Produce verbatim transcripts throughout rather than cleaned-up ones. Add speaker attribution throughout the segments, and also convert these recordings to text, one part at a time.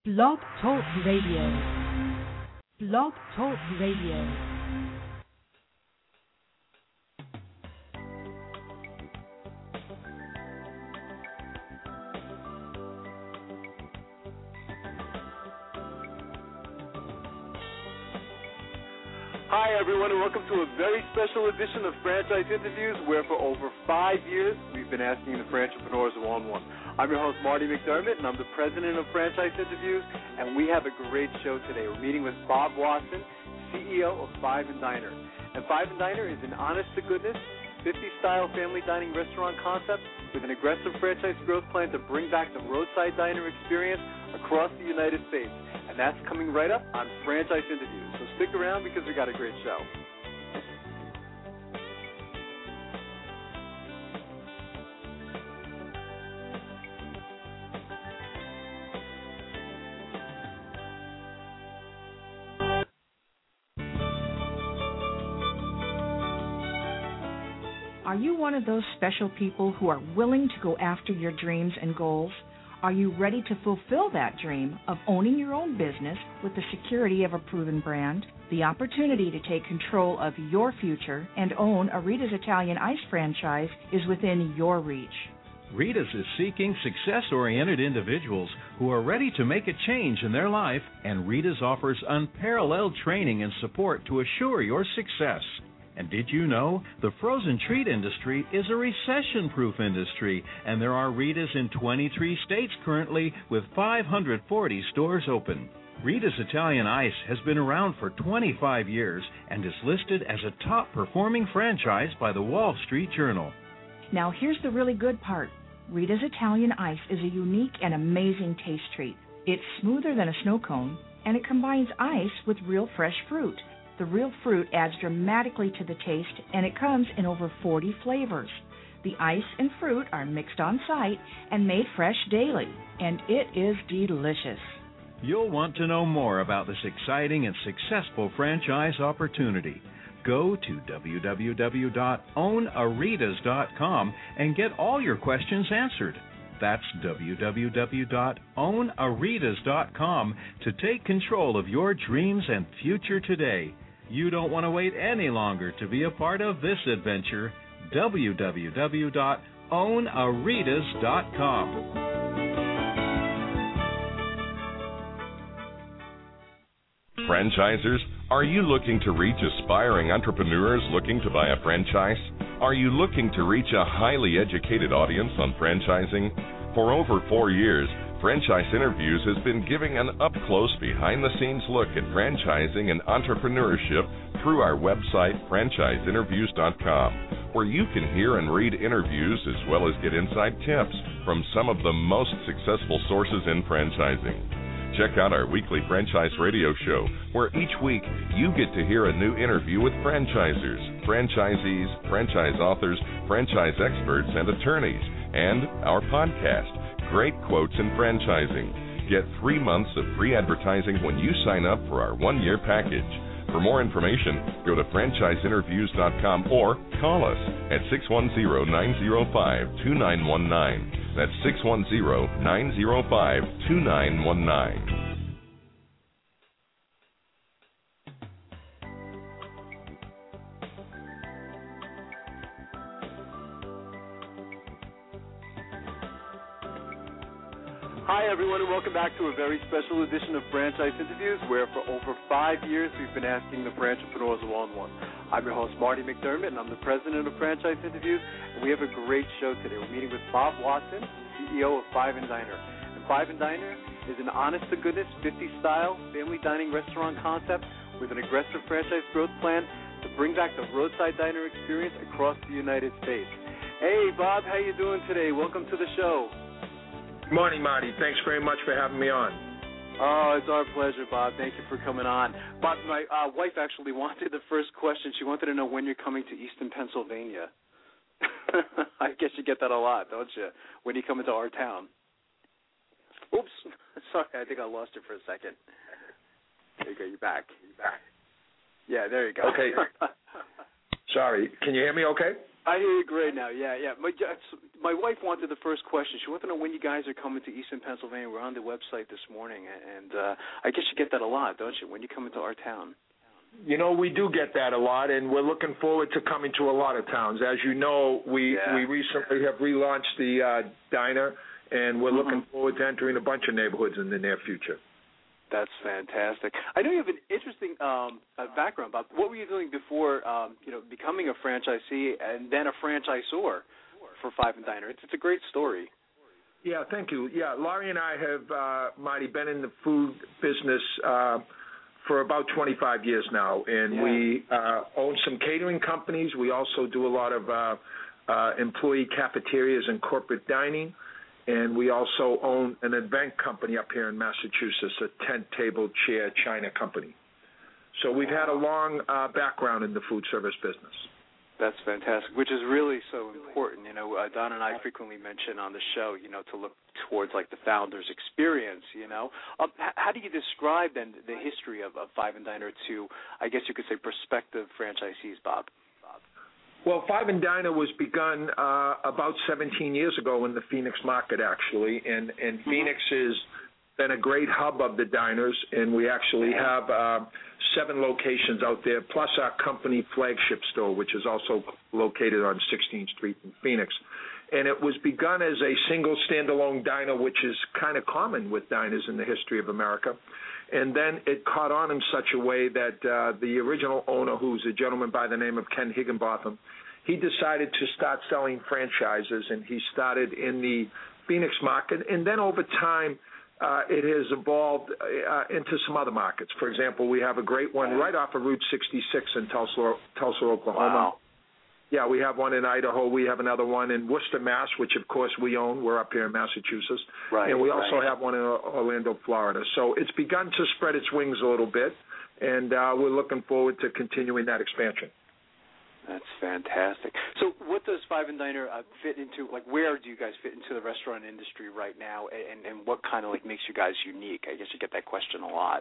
Speaker 1: Blog Talk Radio. Blog Talk Radio.
Speaker 2: Hi, everyone, and welcome to a very special edition of Franchise Interviews, where for over five years we've been asking the franchipreneurs one-on-one. I'm your host, Marty McDermott, and I'm the president of Franchise Interviews, and we have a great show today. We're meeting with Bob Watson, C E O of Five and Diner. And Five and Diner is an honest-to-goodness, fifties-style family dining restaurant concept with an aggressive franchise growth plan to bring back the roadside diner experience across the United States. And that's coming right up on Franchise Interviews. So stick around because we got a great show.
Speaker 1: Are you one of those special people who are willing to go after your dreams and goals? Are you ready to fulfill that dream of owning your own business with the security of a proven brand? The opportunity to take control of your future and own a Rita's Italian Ice franchise is within your reach.
Speaker 3: Rita's is seeking success-oriented individuals who are ready to make a change in their life, and Rita's offers unparalleled training and support to assure your success. And did you know the frozen treat industry is a recession-proof industry, and there are Rita's in twenty-three states currently with five hundred forty stores open. Rita's Italian Ice has been around for twenty-five years and is listed as a top-performing franchise by the Wall Street Journal.
Speaker 1: Now here's the really good part. Rita's Italian Ice is a unique and amazing taste treat. It's smoother than a snow cone, and it combines ice with real fresh fruit. The real fruit adds dramatically to the taste, and it comes in over forty flavors. The ice and fruit are mixed on site and made fresh daily, and it is delicious.
Speaker 3: You'll want to know more about this exciting and successful franchise opportunity. Go to w w w dot own a ritas dot com and get all your questions answered. That's w w w dot own a ritas dot com to take control of your dreams and future today. You don't want to wait any longer to be a part of this adventure. w w w dot own a ritas dot com.
Speaker 4: Franchisers, are you looking to reach aspiring entrepreneurs looking to buy a franchise? Are you looking to reach a highly educated audience on franchising? For over four years, Franchise Interviews has been giving an up-close, behind-the-scenes look at franchising and entrepreneurship through our website, franchise interviews dot com, where you can hear and read interviews as well as get inside tips from some of the most successful sources in franchising. Check out our weekly franchise radio show, where each week you get to hear a new interview with franchisers, franchisees, franchise authors, franchise experts, and attorneys, and our podcast, Great Quotes in Franchising. Get three months of free advertising when you sign up for our one-year package. For more information, go to franchise interviews dot com or call us at six one zero, nine zero five, two nine one nine. That's six one zero, nine zero five, two nine one nine.
Speaker 2: Hi, everyone, and welcome back to a very special edition of Franchise Interviews, where for over five years we've been asking the franchipreneurs one-on-one. I'm your host, Marty McDermott, and I'm the president of Franchise Interviews, and we have a great show today. We're meeting with Bob Watson, C E O of Five and Diner. And Five and Diner is an honest-to-goodness, fifties-style family dining restaurant concept with an aggressive franchise growth plan to bring back the roadside diner experience across the United States. Hey, Bob, how you doing today? Welcome to the show.
Speaker 5: Good morning, Marty. Thanks very much for having me on.
Speaker 2: Oh, it's our pleasure, Bob. Thank you for coming on. Bob, my uh, wife actually wanted the first question. She wanted to know when you're coming to Easton, Pennsylvania. I guess you get that a lot, don't you? When you come into our town. Oops. Sorry, I think I lost you for a second. There you go. You're back. You're back. Yeah, there you go.
Speaker 5: Okay. Sorry. Can you hear me okay?
Speaker 2: I hear you great now. Yeah, yeah. My my wife wanted the first question. She wanted to know when you guys are coming to Eastern Pennsylvania. We're on the website this morning, and uh, I guess you get that a lot, don't you, when you come into our town?
Speaker 5: You know, we do get that a lot, and we're looking forward to coming to a lot of towns. As you know, we,
Speaker 2: yeah.
Speaker 5: we recently have relaunched the uh, diner, and we're
Speaker 2: mm-hmm.
Speaker 5: looking forward to entering a bunch of neighborhoods in the near future.
Speaker 2: That's fantastic. I know you have an interesting um, uh, background, Bob. What were you doing before, um, you know, becoming a franchisee and then a franchisor for Five and Diner? It's, it's a great story.
Speaker 5: Yeah, thank you. Yeah, Laurie and I have, uh, Marty, been in the food business uh, for about twenty-five years now, and
Speaker 2: yeah.
Speaker 5: we uh, own some catering companies. We also do a lot of uh, uh, employee cafeterias and corporate dining. And we also own an event company up here in Massachusetts, a tent, table, chair, china company. So we've had a long uh, background in the food service business.
Speaker 2: That's fantastic, which is really so important. You know, uh, Don and I frequently mention on the show, you know, to look towards, like, the founder's experience, you know. Um, h- how do you describe, then, the history of, of Five and Diner to, I guess you could say, prospective franchisees, Bob?
Speaker 5: Well, Five and Diner was begun uh, about seventeen years ago in the Phoenix market, actually, and, and mm-hmm. Phoenix has been a great hub of the diners, and we actually have uh, seven locations out there, plus our company flagship store, which is also located on sixteenth Street in Phoenix. And it was begun as a single standalone diner, which is kind of common with diners in the history of America. And then it caught on in such a way that uh, the original owner, who's a gentleman by the name of Ken Higginbotham, he decided to start selling franchises, and he started in the Phoenix market. And then over time, uh, it has evolved uh, into some other markets. For example, we have a great one right off of Route sixty-six in Tulsa, Tulsa, Oklahoma.
Speaker 2: Wow.
Speaker 5: Yeah, we have one in Idaho. We have another one in Worcester, Mass., which, of course, we own. We're up here in Massachusetts.
Speaker 2: Right,
Speaker 5: and we also
Speaker 2: right.
Speaker 5: have one in Orlando, Florida. So it's begun to spread its wings a little bit, and uh, we're looking forward to continuing that expansion.
Speaker 2: That's fantastic. So what does Five and Diner uh, fit into, like, where do you guys fit into the restaurant industry right now, and, and what kind of, like, makes you guys unique? I guess you get that question a lot.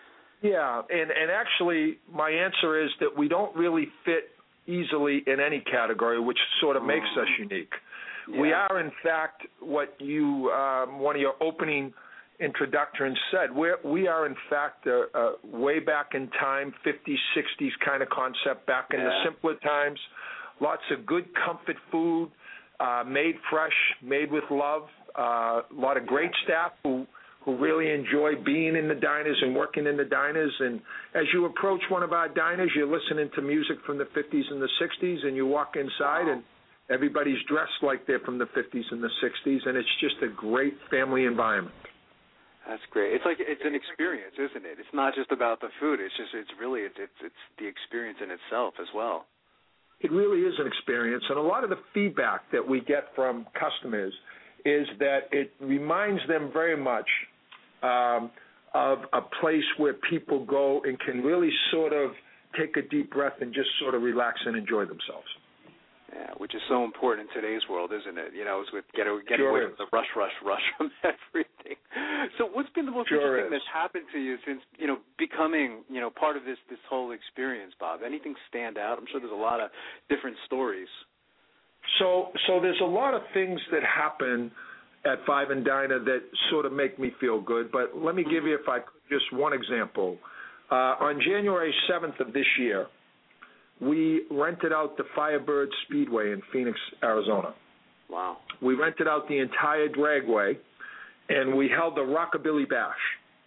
Speaker 5: Yeah, and, and actually my answer is that we don't really fit easily in any category, which sort of makes us unique. Yeah. We are, in fact, what you, um, one of your opening introductions said, we're, we are, in fact, uh, uh, way back in time, fifties, sixties kind of concept, back in yeah. the simpler times. Lots of good comfort food, uh, made fresh, made with love. Uh, a lot of great staff who who really enjoy being in the diners and working in the diners. And as you approach one of our diners, you're listening to music from the fifties and the sixties, and you walk inside, and everybody's dressed like they're from the fifties and the sixties, and it's just a great family environment.
Speaker 2: That's great. It's like it's an experience, isn't it? It's not just about the food. It's just it's really it's it's, it's the experience in itself as well.
Speaker 5: It really is an experience, and a lot of the feedback that we get from customers is that it reminds them very much um, of a place where people go and can really sort of take a deep breath and just sort of relax and enjoy themselves.
Speaker 2: Yeah, which is so important in today's world, isn't it? You know, it's with getting get
Speaker 5: sure
Speaker 2: away
Speaker 5: is.
Speaker 2: from the rush, rush, rush from everything. So what's been the most
Speaker 5: sure
Speaker 2: interesting
Speaker 5: is.
Speaker 2: that's happened to you since, you know, becoming, you know, part of this, this whole experience, Bob? Anything stand out? I'm sure there's a lot of different stories.
Speaker 5: So so there's a lot of things that happen at Five and Diner that sort of make me feel good, but let me give you, if I could, just one example. Uh, on January seventh of this year, we rented out the Firebird Speedway in Phoenix, Arizona.
Speaker 2: Wow.
Speaker 5: We rented out the entire dragway, and we held a Rockabilly Bash.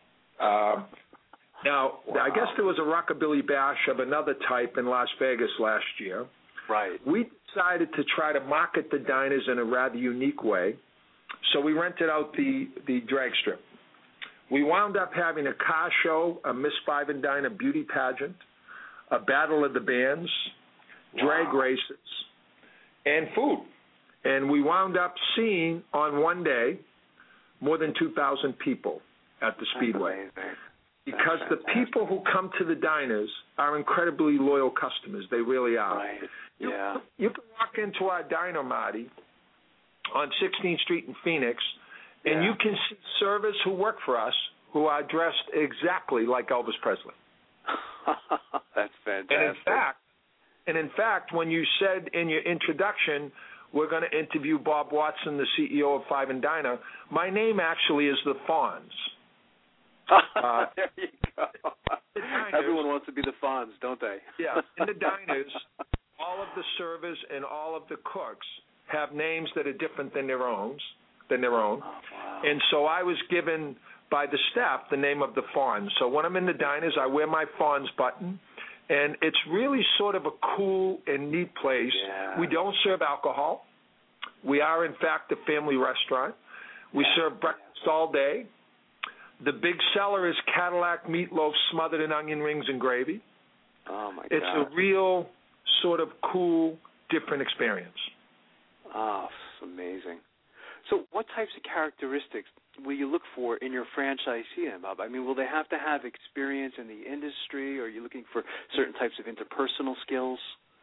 Speaker 5: Uh, now, wow. I guess there was a Rockabilly Bash of another type in Las Vegas last year.
Speaker 2: Right.
Speaker 5: We decided to try to market the diners in a rather unique way, so we rented out the, the drag strip. We wound up having a car show, a Miss Five and Diner beauty pageant, a battle of the bands, drag wow. races, and food. And we wound up seeing on one day more than two thousand people at the Speedway. Because the people who come to the diners are incredibly loyal customers. They really are.
Speaker 2: Right.
Speaker 5: You,
Speaker 2: yeah.
Speaker 5: you can walk into our diner, Marty, on sixteenth Street in Phoenix, and
Speaker 2: yeah.
Speaker 5: you can see servers who work for us who are dressed exactly like Elvis Presley.
Speaker 2: That's fantastic.
Speaker 5: And in fact, and in fact, when you said in your introduction, we're going to interview Bob Watson, the C E O of Five and Diner. My name actually is the Fonz.
Speaker 2: Uh, there you go.
Speaker 5: Diners,
Speaker 2: everyone wants to be the Fonz, don't they?
Speaker 5: Yeah. In the diners, all of the servers and all of the cooks have names that are different than their own. Than their own.
Speaker 2: Oh, wow.
Speaker 5: And so I was given by the staff the name of the Fonz. So when I'm in the diners, I wear my Fonz button, and it's really sort of a cool and neat place.
Speaker 2: Yeah.
Speaker 5: We don't serve alcohol. We are, in fact, a family restaurant. We
Speaker 2: yeah.
Speaker 5: serve breakfast all day. The big seller is Cadillac meatloaf smothered in onion rings and gravy.
Speaker 2: Oh, my
Speaker 5: it's
Speaker 2: God.
Speaker 5: It's a real sort of cool, different experience.
Speaker 2: Oh, it's amazing. So what types of characteristics will you look for in your franchisee, Bob? I mean, will they have to have experience in the industry, or are you looking for certain types of interpersonal skills?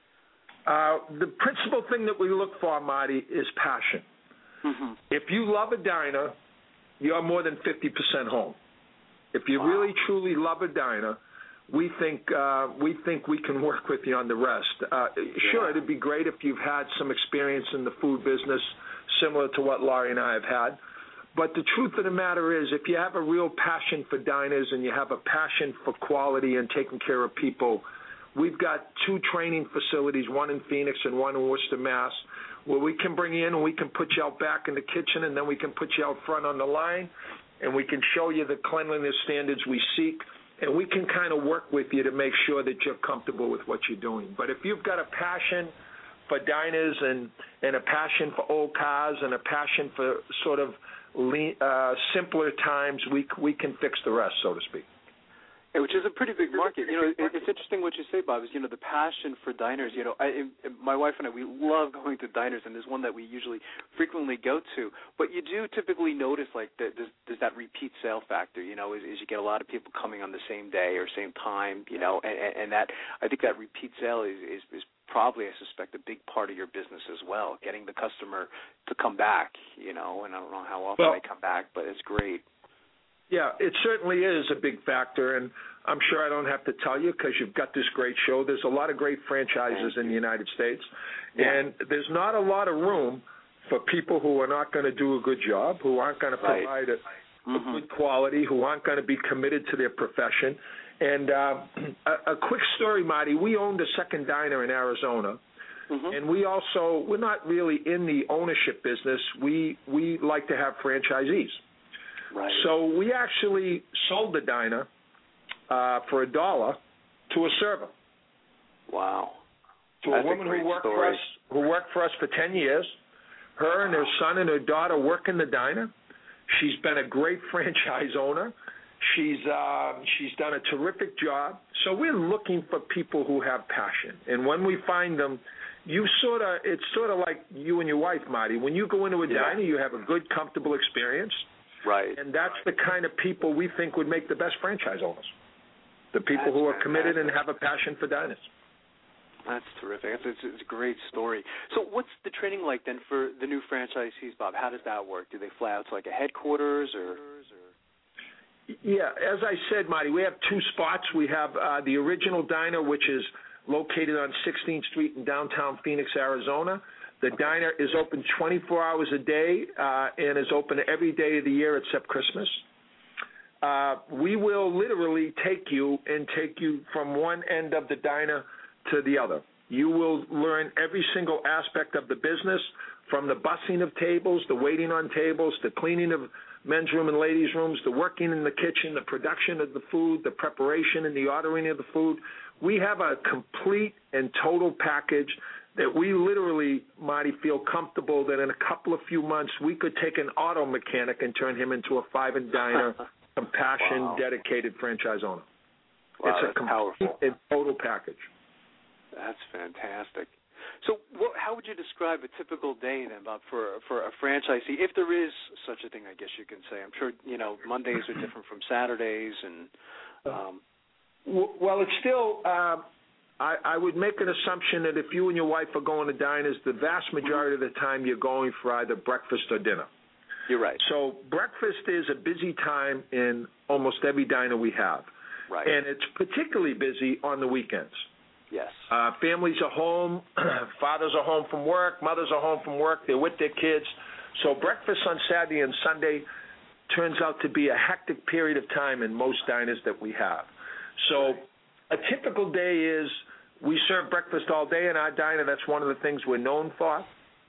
Speaker 5: Uh, the principal thing that we look for, Marty, is passion.
Speaker 2: Mm-hmm.
Speaker 5: If you love a diner, you're more than fifty percent home. If you
Speaker 2: wow.
Speaker 5: really, truly love a diner, we think uh, we think we can work with you on the rest. Uh, yeah. Sure, it'd be great if you've had some experience in the food business, similar to what Laurie and I have had. But the truth of the matter is, if you have a real passion for diners and you have a passion for quality and taking care of people, we've got two training facilities, one in Phoenix and one in Worcester, Mass, where we can bring you in and we can put you out back in the kitchen, and then we can put you out front on the line, and we can show you the cleanliness standards we seek, and we can kind of work with you to make sure that you're comfortable with what you're doing. But if you've got a passion for diners and, and a passion for old cars and a passion for sort of lean, uh, simpler times, we we can fix the rest, so to speak.
Speaker 2: Yeah, which is a pretty big market. You know, it, it's interesting what you say, Bob, is, you know, the passion for diners. You know, I, my wife and I, we love going to diners, and there's one that we usually frequently go to. But you do typically notice, like, the, there's, there's that repeat sale factor, you know, is, is you get a lot of people coming on the same day or same time, you know, and, and that, I think that repeat sale is, is, is probably, I suspect, a big part of your business as well, getting the customer to come back, you know, and I don't know how often
Speaker 5: well,
Speaker 2: they come back, but it's great.
Speaker 5: Yeah, it certainly is a big factor, and I'm sure I don't have to tell you because you've got this great show. There's a lot of great franchises in the United States,
Speaker 2: yeah.
Speaker 5: and there's not a lot of room for people who are not going to do a good job, who aren't going to provide
Speaker 2: right.
Speaker 5: a,
Speaker 2: mm-hmm.
Speaker 5: a good quality, who aren't going to be committed to their profession. And uh, a, a quick story, Marty, we owned a second diner in Arizona,
Speaker 2: mm-hmm.
Speaker 5: and we also, we're not really in the ownership business. We, we like to have franchisees.
Speaker 2: Right.
Speaker 5: So we actually sold the diner uh, for a dollar to a server.
Speaker 2: Wow.
Speaker 5: To
Speaker 2: That's
Speaker 5: a woman
Speaker 2: a great
Speaker 5: who worked
Speaker 2: story.
Speaker 5: for us, who worked for us for ten years. Her and her son and her daughter work in the diner. She's been a great franchise owner. She's uh, she's done a terrific job. So we're looking for people who have passion, and when we find them, you sort of it's sort of like you and your wife, Marty. When you go into a
Speaker 2: yeah.
Speaker 5: diner, you have a good, comfortable experience.
Speaker 2: Right.
Speaker 5: And that's the kind of people we think would make the best franchise owners, the people
Speaker 2: that's
Speaker 5: who are committed
Speaker 2: fantastic.
Speaker 5: and have a passion for diners.
Speaker 2: That's terrific. It's, it's, it's a great story. So what's the training like then for the new franchisees, Bob? How does that work? Do they fly out to like a headquarters or?
Speaker 5: Yeah, as I said, Marty, we have two spots. We have uh, the original diner, which is located on sixteenth Street in downtown Phoenix, Arizona. The diner is open twenty-four hours a day uh, and is open every day of the year except Christmas. Uh, we will literally take you and take you from one end of the diner to the other. You will learn every single aspect of the business, from the bussing of tables, the waiting on tables, the cleaning of men's room and ladies' rooms, the working in the kitchen, the production of the food, the preparation and the ordering of the food. We have a complete and total package that we literally, Marty, feel comfortable that in a couple of few months we could take an auto mechanic and turn him into a Five and Diner, compassion,
Speaker 2: wow.
Speaker 5: dedicated franchise owner.
Speaker 2: Wow,
Speaker 5: it's a
Speaker 2: that's
Speaker 5: complete
Speaker 2: powerful.
Speaker 5: and total package.
Speaker 2: That's fantastic. So what, how would you describe a typical day then, Bob, for, for a franchisee, if there is such a thing, I guess you can say? I'm sure, you know, Mondays are different from Saturdays. and. Um,
Speaker 5: well, it's still... Uh, I, I would make an assumption that if you and your wife are going to diners, the vast majority of the time you're going for either breakfast or dinner.
Speaker 2: You're right.
Speaker 5: So breakfast is a busy time in almost every diner we have.
Speaker 2: Right.
Speaker 5: And it's particularly busy on the weekends.
Speaker 2: Yes.
Speaker 5: Uh, families are home. Fathers are home from work. Mothers are home from work. They're with their kids. So breakfast on Saturday and Sunday turns out to be a hectic period of time in most diners that we have. So a typical day is we serve breakfast all day in our diner. That's one of the things we're known for.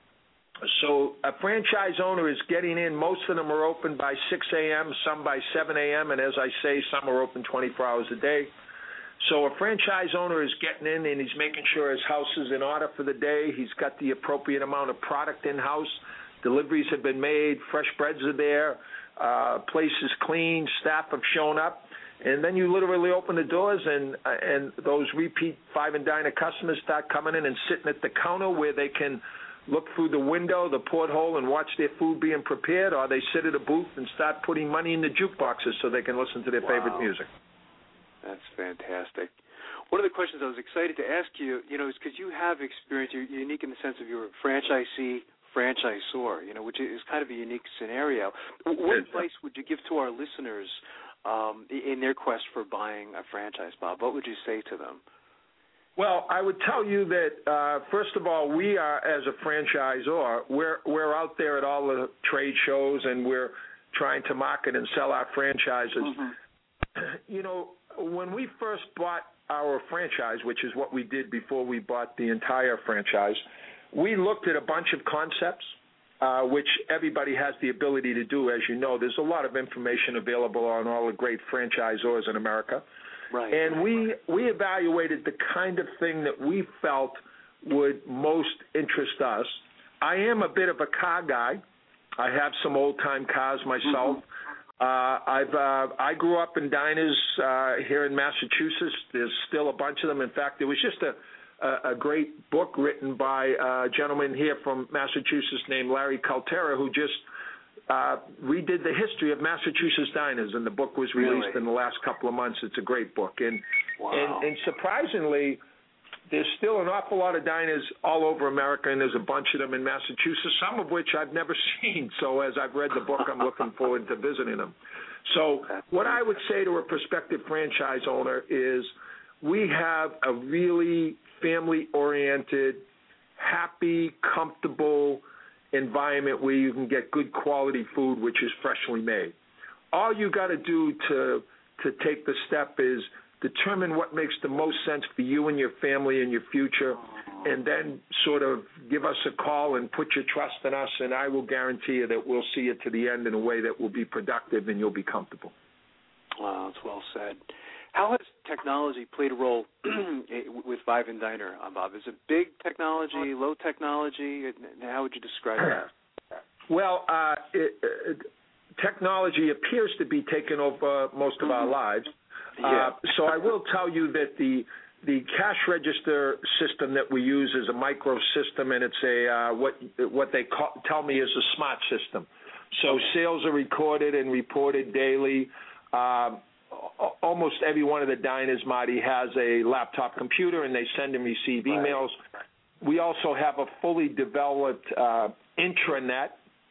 Speaker 5: So a franchise owner is getting in. Most of them are open by six a.m., some by seven a.m., and as I say, some are open twenty-four hours a day. So a franchise owner is getting in, and he's making sure his house is in order for the day. He's got the appropriate amount of product in-house. Deliveries have been made. Fresh breads are there. Uh, place is clean. Staff have shown up. And then you literally open the doors, and uh, and those repeat Five and Diner customers start coming in and sitting at the counter where they can look through the window, the porthole, and watch their food being prepared, or they sit at a booth and start putting money in the jukeboxes so they can listen to their wow. favorite music.
Speaker 2: That's fantastic. One of the questions I was excited to ask you, you know, is because you have experience, you're unique in the sense of you're a franchisee, franchisor, you know, which is kind of a unique scenario. What advice would you give to our listeners um, in their quest for buying a franchise, Bob? What would you say to them?
Speaker 5: Well, I would tell you that, uh, first of all, we are, as a franchisor, we're, we're out there at all the trade shows, and we're trying to market and sell our franchises. Mm-hmm. You know, when we first bought our franchise, which is what we did before we bought the entire franchise, we looked at a bunch of concepts, uh, which everybody has the ability to do. As you know, there's a lot of information available on all the great franchisors in America.
Speaker 2: Right.
Speaker 5: And we we evaluated the kind of thing that we felt would most interest us. I am a bit of a car guy. I have some old-time cars myself. Mm-hmm. Uh, I've uh, I grew up in diners uh, here in Massachusetts. There's still a bunch of them. In fact, there was just a, a, a great book written by a gentleman here from Massachusetts named Larry Caltera, who just Uh, redid the history of Massachusetts diners, and the book was released
Speaker 2: really?
Speaker 5: in the last couple of months. It's a great book. And,
Speaker 2: wow.
Speaker 5: and and surprisingly, there's still an awful lot of diners all over America, and there's a bunch of them in Massachusetts, some of which I've never seen. So as I've read the book, I'm looking forward to visiting them. So what I would say to a prospective franchise owner is we have a really family-oriented, happy, comfortable environment where you can get good quality food, which is freshly made. All you got to do to to take the step is determine what makes the most sense for you and your family and your future, and then sort of give us a call and put your trust in us, and I will guarantee you that we'll see it to the end in a way that will be productive and you'll be comfortable.
Speaker 2: Wow, that's well said. How has technology played a role with Five and Diner, Bob? Is it big technology, low technology? How would you describe that?
Speaker 5: Well, uh, it, it, technology appears to be taking over most of mm-hmm. our lives.
Speaker 2: Yeah.
Speaker 5: Uh, so I will tell you that the the cash register system that we use is a micro system, and it's a uh, what what they call, tell me is a smart system. So okay. Sales are recorded and reported daily. Uh, Almost every one of the diners, Marty, has a laptop computer, and they send and receive emails. Right. We also have a fully developed uh, intranet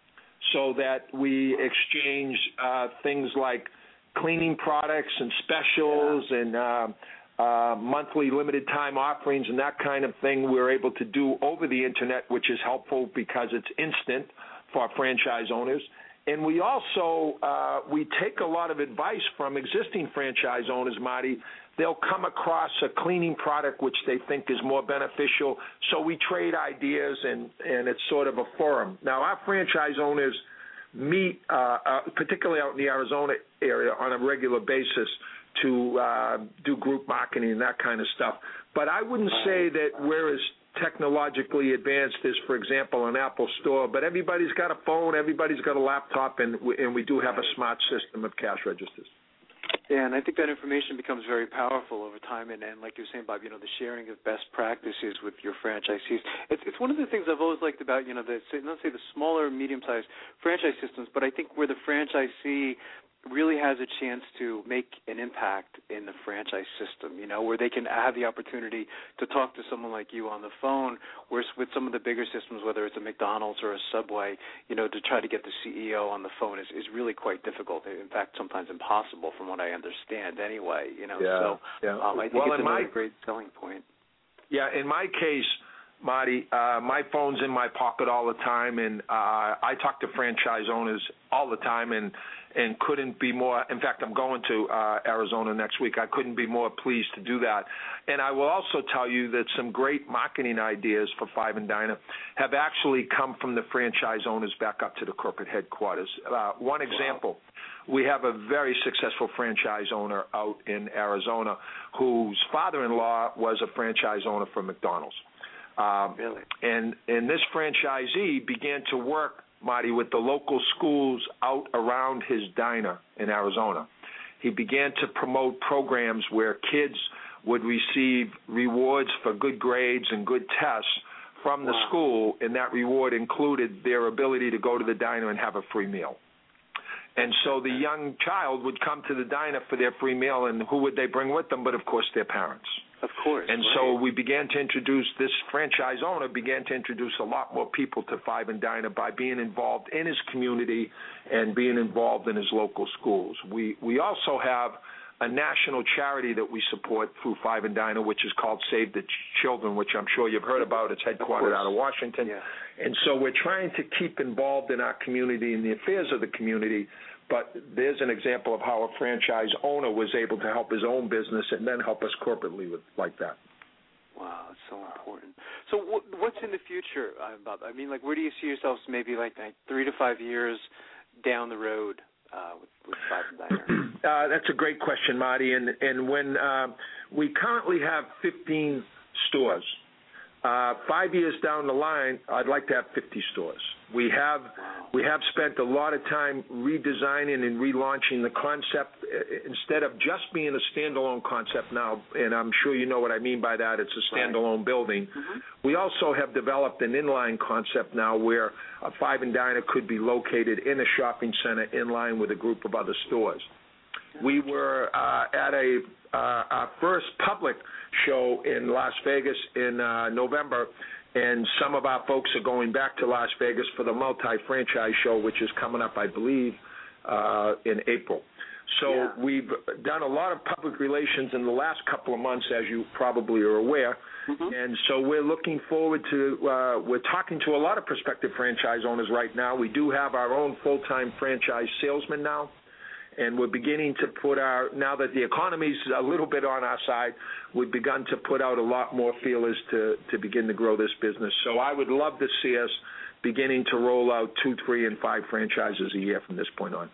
Speaker 5: so that we exchange uh, things like cleaning products and specials yeah. and uh, uh, monthly limited time offerings and that kind of thing we're able to do over the Internet, which is helpful because it's instant for our franchise owners. And we also, uh, we take a lot of advice from existing franchise owners, Marty. They'll come across a cleaning product which they think is more beneficial, so we trade ideas, and, and it's sort of a forum. Now, our franchise owners meet, uh, uh, particularly out in the Arizona area, on a regular basis to uh, do group marketing and that kind of stuff. But I wouldn't say that we're as technologically advanced as, for example, an Apple store, but everybody's got a phone, everybody's got a laptop, and we, and we do have a smart system of cash registers.
Speaker 2: Yeah, and I think that information becomes very powerful over time, and, and like you're saying, Bob, you know, the sharing of best practices with your franchisees. It's, it's one of the things I've always liked about, you know, the, let's say the smaller, medium-sized franchise systems, but I think where the franchisee really has a chance to make an impact in the franchise system, you know, where they can have the opportunity to talk to someone like you on the phone, whereas with some of the bigger systems, whether it's a McDonald's or a Subway, you know, to try to get the C E O on the phone is, is really quite difficult. In fact, sometimes impossible from what I understand anyway, you know.
Speaker 5: Yeah,
Speaker 2: so
Speaker 5: yeah.
Speaker 2: um, I think
Speaker 5: well,
Speaker 2: it's another
Speaker 5: my,
Speaker 2: great selling point.
Speaker 5: Yeah, in my case, Marty, uh, my phone's in my pocket all the time, and uh, I talk to franchise owners all the time, and and couldn't be more. In fact, I'm going to uh, Arizona next week. I couldn't be more pleased to do that. And I will also tell you that some great marketing ideas for Five and Diner have actually come from the franchise owners back up to the corporate headquarters. Uh, one example. We have a very successful franchise owner out in Arizona whose father-in-law was a franchise owner for McDonald's. Um,
Speaker 2: really?
Speaker 5: And, and this franchisee began to work, Marty, with the local schools out around his diner in Arizona. He began to promote programs where kids would receive rewards for good grades and good tests from the
Speaker 2: wow. school,
Speaker 5: and that reward included their ability to go to the diner and have a free meal. And so the young child would come to the diner for their free meal, and who would they bring with them but, of course, their parents.
Speaker 2: Of course.
Speaker 5: And
Speaker 2: right.
Speaker 5: so we began to introduce, this franchise owner began to introduce a lot more people to Five and Diner by being involved in his community and being involved in his local schools. We we also have a national charity that we support through Five and Diner, which is called Save the Children, which I'm sure you've heard about. It's headquartered out of Washington.
Speaker 2: Yeah.
Speaker 5: And so we're trying to keep involved in our community and the affairs of the community. But there's an example of how a franchise owner was able to help his own business and then help us corporately with like that.
Speaker 2: Wow, that's so important. So what, what's in the future, uh, Bob? I mean, like, where do you see yourselves maybe like, like three to five years down the road uh, with, with Five and Diner?
Speaker 5: uh, that's a great question, Marty. And, and when uh, we currently have fifteen stores. Uh, five years down the line, I'd like to have fifty stores. We have we have spent a lot of time redesigning and relaunching the concept instead of just being a standalone concept now, and I'm sure you know what I mean by that. It's a standalone right. building. Mm-hmm. We also have developed an inline concept now where a Five and Diner could be located in a shopping center in line with a group of other stores. We were uh, at a uh, our first public show in Las Vegas in uh, November, and some of our folks are going back to Las Vegas for the multi-franchise show, which is coming up, I believe, uh, in April. So yeah. we've done a lot of public relations in the last couple of months, as you probably are aware, mm-hmm. and so we're looking forward to, uh, we're talking to a lot of prospective franchise owners right now. We do have our own full-time franchise salesman now. And we're beginning to put our, now that the economy's a little bit on our side, we've begun to put out a lot more feelers to, to begin to grow this business. So I would love to see us beginning to roll out two, three, and five franchises a year from this point on.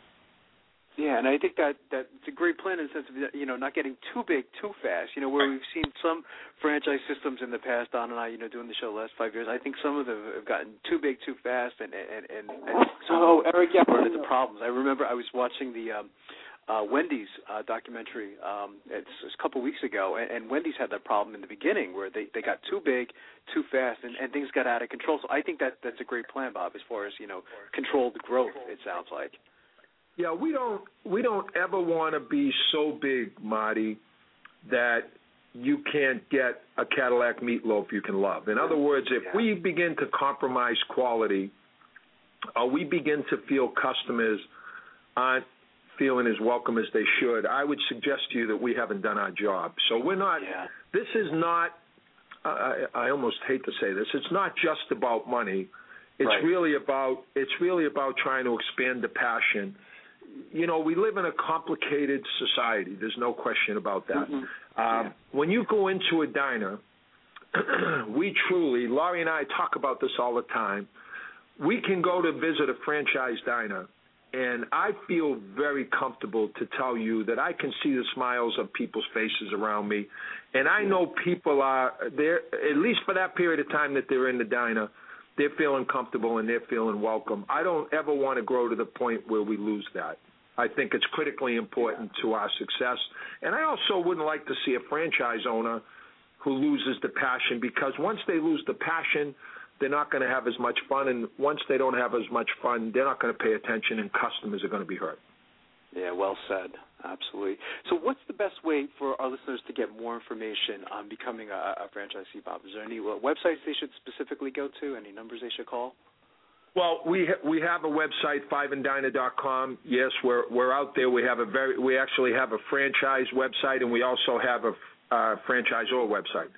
Speaker 2: Yeah, and I think that, that it's a great plan in the sense of, you know, not getting too big too fast. You know, where we've seen some franchise systems in the past, Don and I, you know, doing the show the last five years, I think some of them have gotten too big too fast, and and, and, and so, oh, Eric, yeah, run into problems. I remember I was watching the um, uh, Wendy's uh, documentary um, it's, it's a couple weeks ago, and, and Wendy's had that problem in the beginning where they, they got too big too fast, and, and things got out of control. So I think that that's a great plan, Bob, as far as, you know, controlled growth, it sounds like.
Speaker 5: Yeah, we don't we don't ever want to be so big, Marty, that you can't get a Cadillac meatloaf you can love. In other words, if yeah. we begin to compromise quality, or we begin to feel customers aren't feeling as welcome as they should, I would suggest to you that we haven't done our job. So we're not. Yeah. This is not. I, I almost hate to say this. It's not just about money. It's right. really about. It's really about trying to expand the passion. You know, we live in a complicated society. There's no question about that. Mm-hmm. Um, yeah. When you go into a diner, we truly, Laurie and I talk about this all the time, we can go to visit a franchise diner, and I feel very comfortable to tell you that I can see the smiles of people's faces around me, and I know people are there, at least for that period of time that they're in the diner, they're feeling comfortable and they're feeling welcome. I don't ever want to grow to the point where we lose that. I think it's critically important to our success. And I also wouldn't like to see a franchise owner who loses the passion, because once they lose the passion, they're not going to have as much fun. And once they don't have as much fun, they're not going to pay attention, and customers are going to be hurt.
Speaker 2: Yeah, well said. Absolutely. So what's the best way for our listeners to get more information on becoming a, a franchisee, Bob? Is there any websites they should specifically go to, any numbers they should call?
Speaker 5: Well, we ha- we have a website, five and diner dot com. Yes, we're we're out there. We have a very we actually have a franchise website, and we also have a uh, franchisor website.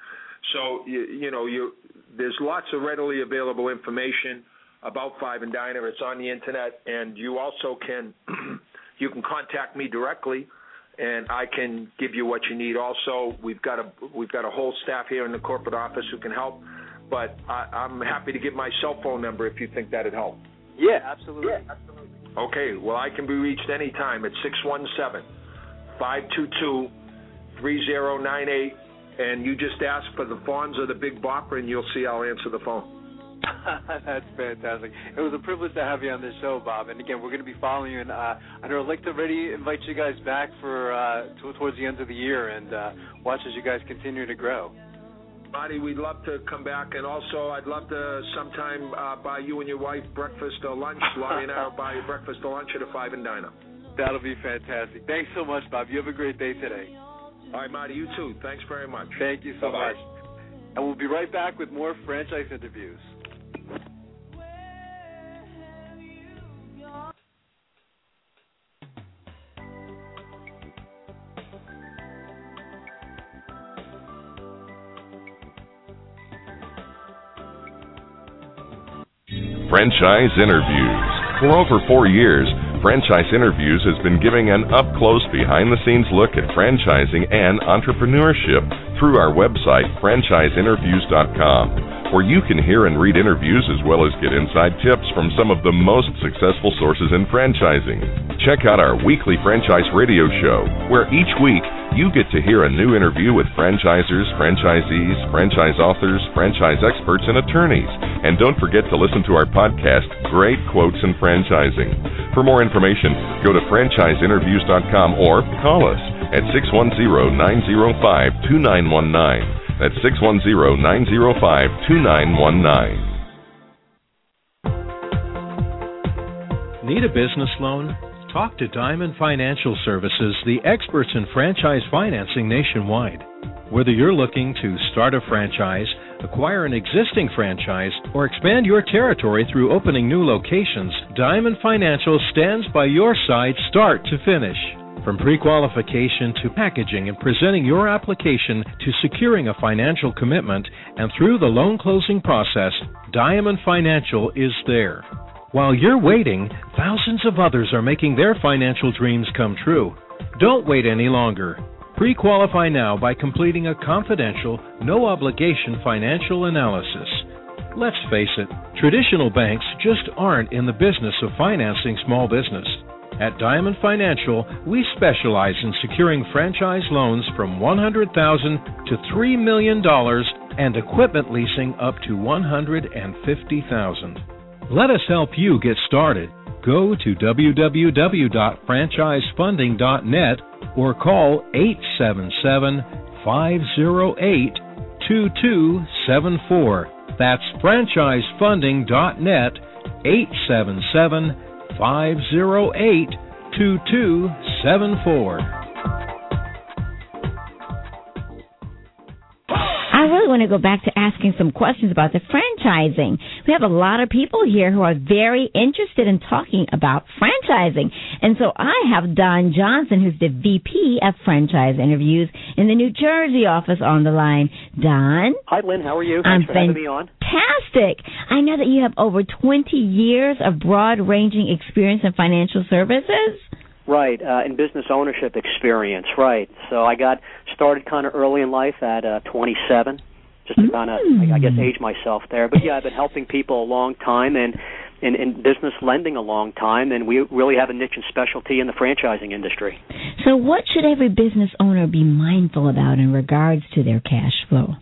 Speaker 5: So, you, you know, you, there's lots of readily available information about Five and Diner. It's on the Internet, and you also can you can contact me directly, and I can give you what you need. Also, we've got a we've got a whole staff here in the corporate office who can help, but I, I'm happy to give my cell phone number if you think that'd help.
Speaker 2: Yeah, absolutely. Yeah, absolutely.
Speaker 5: Okay, well, I can be reached anytime at six one seven, five two two, three zero nine eight, and you just ask for the Fonz or the Big Bopper, and you'll see I'll answer the phone.
Speaker 2: That's fantastic. It was a privilege to have you on this show, Bob. And again, we're going to be following you. And uh, I know I'd like to already invite you guys back for uh, t- towards the end of the year and uh, watch as you guys continue to grow.
Speaker 5: Marty, we'd love to come back, and also I'd love to sometime uh, buy you and your wife breakfast or lunch. Laurie and I will buy you breakfast or lunch at a Five and Diner.
Speaker 2: That'll be fantastic. Thanks so much, Bob. You have a great day today.
Speaker 5: All right, Marty, you too. Thanks very much.
Speaker 2: Thank you so
Speaker 5: Bye-bye.
Speaker 2: much. And we'll be right back with more franchise interviews.
Speaker 4: Franchise Interviews. For over four years, Franchise Interviews has been giving an up-close, behind-the-scenes look at franchising and entrepreneurship through our website, franchise interviews dot com, where you can hear and read interviews as well as get inside tips from some of the most successful sources in franchising. Check out our weekly franchise radio show, where each week you get to hear a new interview with franchisers, franchisees, franchise authors, franchise experts, and attorneys. And don't forget to listen to our podcast, Great Quotes in Franchising. For more information, go to franchise interviews dot com or call us at six one zero, nine zero five, two nine one nine. That's six one zero, nine zero five, two nine one nine.
Speaker 3: Need a business loan? Talk to Diamond Financial Services, the experts in franchise financing nationwide. Whether you're looking to start a franchise, acquire an existing franchise, or expand your territory through opening new locations, Diamond Financial stands by your side start to finish. From pre-qualification to packaging and presenting your application to securing a financial commitment, and through the loan closing process, Diamond Financial is there. While you're waiting, thousands of others are making their financial dreams come true. Don't wait any longer. Pre-qualify now by completing a confidential, no-obligation financial analysis. Let's face it, traditional banks just aren't in the business of financing small business. At Diamond Financial, we specialize in securing franchise loans from one hundred thousand dollars to three million dollars and equipment leasing up to one hundred fifty thousand dollars. Let us help you get started. Go to w w w dot franchise funding dot net or call eight seven seven, five zero eight, two two seven four. That's franchise funding dot net, eight seven seven, five zero eight, two two seven four.
Speaker 6: I really want to go back to asking some questions about the franchising. We have a lot of people here who are very interested in talking about franchising. And so I have Don Johnson, who's the V P of Franchise Interviews in the New Jersey office, on the line. Don?
Speaker 7: Hi, Lynn. How are you? Thanks
Speaker 6: I'm
Speaker 7: for having me on.
Speaker 6: Fantastic. I know that you have over twenty years of broad-ranging experience in financial services.
Speaker 7: Right, uh, in business ownership experience, right. So I got started kind of early in life at uh, twenty-seven, just to kind of, I guess, age myself there. But, yeah, I've been helping people a long time and in, in business lending a long time, and we really have a niche and specialty in the franchising industry.
Speaker 6: So what should every business owner be mindful about in regards to their cash flow?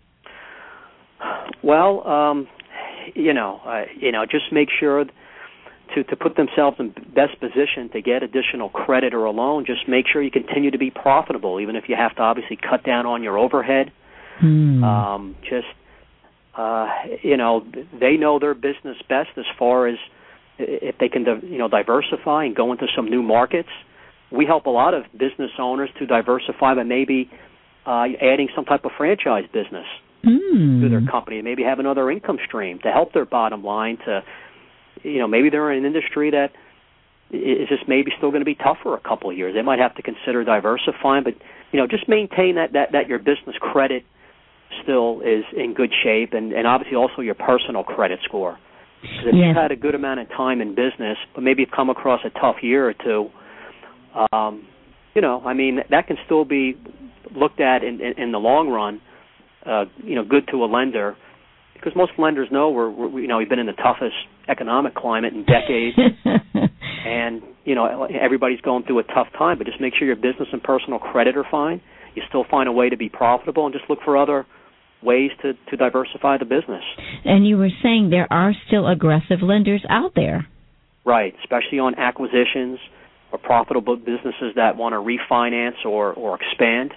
Speaker 7: Well, um, you know, uh, you know, just make sure to, to put themselves in best position to get additional credit or a loan. Just make sure you continue to be profitable, even if you have to obviously cut down on your overhead.
Speaker 6: Hmm.
Speaker 7: Um, just, uh, you know, they know their business best as far as if they can, you know, diversify and go into some new markets. We help a lot of business owners to diversify by maybe uh, adding some type of franchise business
Speaker 6: mm.
Speaker 7: to their company, maybe have another income stream to help their bottom line. To, you know, maybe they're in an industry that is just maybe still going to be tough for a couple of years. They might have to consider diversifying, but, you know, just maintain that, that, that your business credit still is in good shape, and, and obviously also your personal credit score. Because if
Speaker 6: yes.
Speaker 7: you've had a good amount of time in business, but maybe you've come across a tough year or two, um, you know, I mean, that can still be looked at in, in, in the long run, uh, you know, good to a lender, because most lenders know we're, we're, you know, we've been in the toughest economic climate in decades, and, you know, everybody's going through a tough time, but just make sure your business and personal credit are fine. You still find a way to be profitable, and just look for other ways to, to diversify the business.
Speaker 6: And you were saying there are still aggressive lenders out there.
Speaker 7: Right, especially on acquisitions or profitable businesses that want to refinance or, or expand.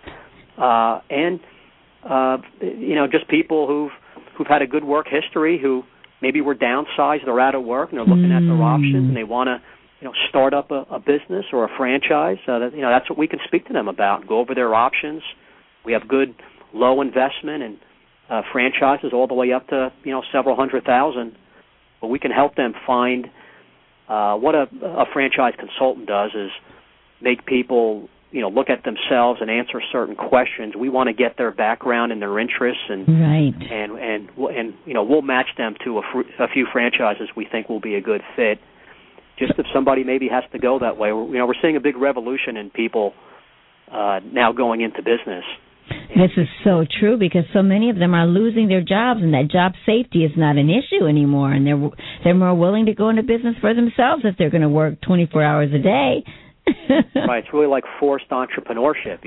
Speaker 7: Uh, and, uh, you know, just people who've, who've had a good work history, who maybe were downsized, they're out of work, and they're looking mm. at their options, and they want to, you know, start up a, a business or a franchise. Uh, that, you know, that's what we can speak to them about, go over their options. We have good low investment and uh, franchises all the way up to, you know, several hundred thousand. But we can help them find uh, what a, a franchise consultant does is make people, you know, look at themselves and answer certain questions. We want to get their background and their interests, and
Speaker 6: right.
Speaker 7: and and and you know, we'll match them to a, fr- a few franchises we think will be a good fit. Just if somebody maybe has to go that way, we're, you know, we're seeing a big revolution in people uh, now going into business.
Speaker 6: This is so true, because so many of them are losing their jobs, and that job safety is not an issue anymore, and they're they're more willing to go into business for themselves if they're going to work twenty-four hours a day.
Speaker 7: Right, it's really like forced entrepreneurship.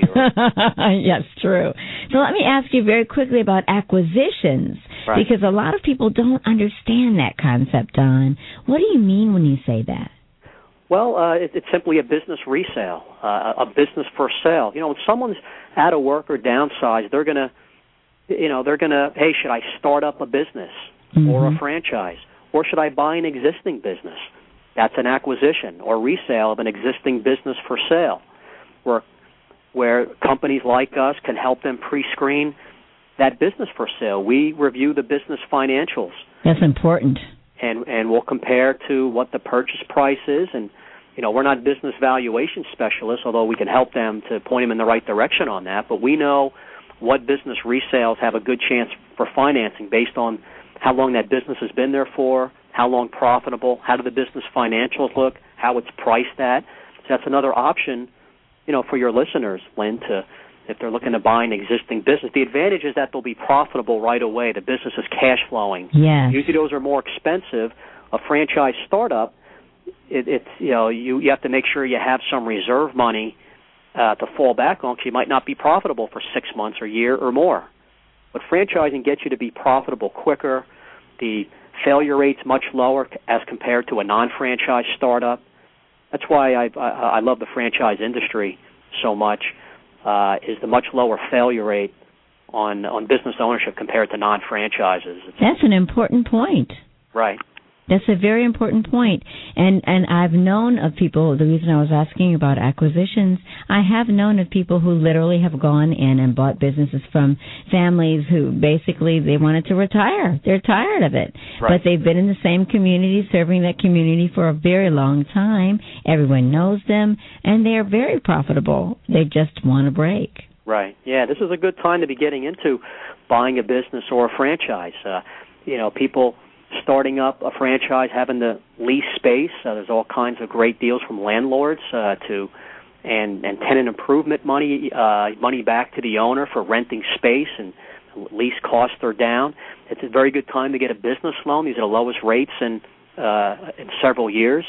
Speaker 6: Yes, true. So let me ask you very quickly about acquisitions,
Speaker 7: right.
Speaker 6: because a lot of people don't understand that concept, Don. What do you mean when you say that?
Speaker 7: Well, uh, it, it's simply a business resale, uh, a business for sale. You know, when someone's out of work or downsized, they're gonna, you know, they're gonna, hey, should I start up a business mm-hmm. or a franchise, or should I buy an existing business? That's an acquisition or resale of an existing business for sale, where where companies like us can help them pre-screen that business for sale. We review the business financials.
Speaker 6: That's important.
Speaker 7: And and we'll compare to what the purchase price is. And, you know, we're not business valuation specialists, although we can help them to point them in the right direction on that. But we know what business resales have a good chance for financing based on how long that business has been there for, how long profitable, how do the business financials look, how it's priced at. So that's another option, you know, for your listeners, Lynn, to if they're looking to buy an existing business. The advantage is that they'll be profitable right away. The business is cash flowing.
Speaker 6: Yes.
Speaker 7: Usually those are more expensive. A franchise startup, it, it's, you know, you, you have to make sure you have some reserve money uh, to fall back on, because you might not be profitable for six months or a year or more. But franchising gets you to be profitable quicker. The failure rate's much lower as compared to a non-franchise startup. That's why I, I, I love the franchise industry so much, uh, is the much lower failure rate on, on business ownership compared to non-franchises. It's,
Speaker 6: That's an important point.
Speaker 7: Right.
Speaker 6: That's a very important point. And and I've known of people, the reason I was asking about acquisitions, I have known of people who literally have gone in and bought businesses from families who basically they wanted to retire. They're tired of it.
Speaker 7: Right.
Speaker 6: But they've been in the same community, serving that community for a very long time. Everyone knows them, and they're very profitable. They just want a break.
Speaker 7: Right. Yeah, this is a good time to be getting into buying a business or a franchise. Uh, you know, people starting up a franchise, having to lease space. Uh, there's all kinds of great deals from landlords uh, to and, and tenant improvement money, uh, money back to the owner for renting space, and lease costs are down. It's a very good time to get a business loan. These are the lowest rates in uh, in several years.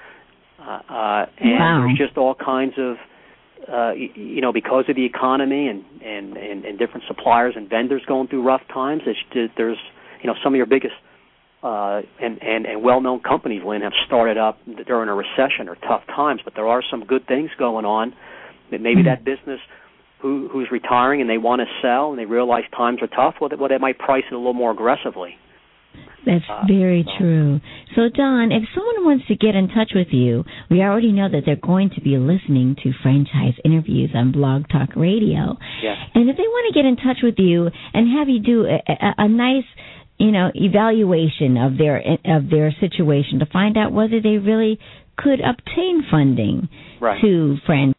Speaker 7: Uh, uh, and
Speaker 6: wow.
Speaker 7: there's just all kinds of, uh, you know, because of the economy and, and, and, and different suppliers and vendors going through rough times, it's, there's, you know, some of your biggest Uh, and, and, and well-known companies, Lynn, have started up during a recession or tough times, but there are some good things going on. That maybe that business who, who's retiring and they want to sell and they realize times are tough, well, they, well, they might price it a little more aggressively.
Speaker 6: That's
Speaker 7: uh,
Speaker 6: very
Speaker 7: so.
Speaker 6: true. So, Don, if someone wants to get in touch with you, we already know that they're going to be listening to franchise interviews on Blog Talk Radio.
Speaker 7: Yes.
Speaker 6: And if they want to get in touch with you and have you do a, a, a nice you know, evaluation of their of their situation to find out whether they really could obtain funding
Speaker 7: right.
Speaker 6: to franchise.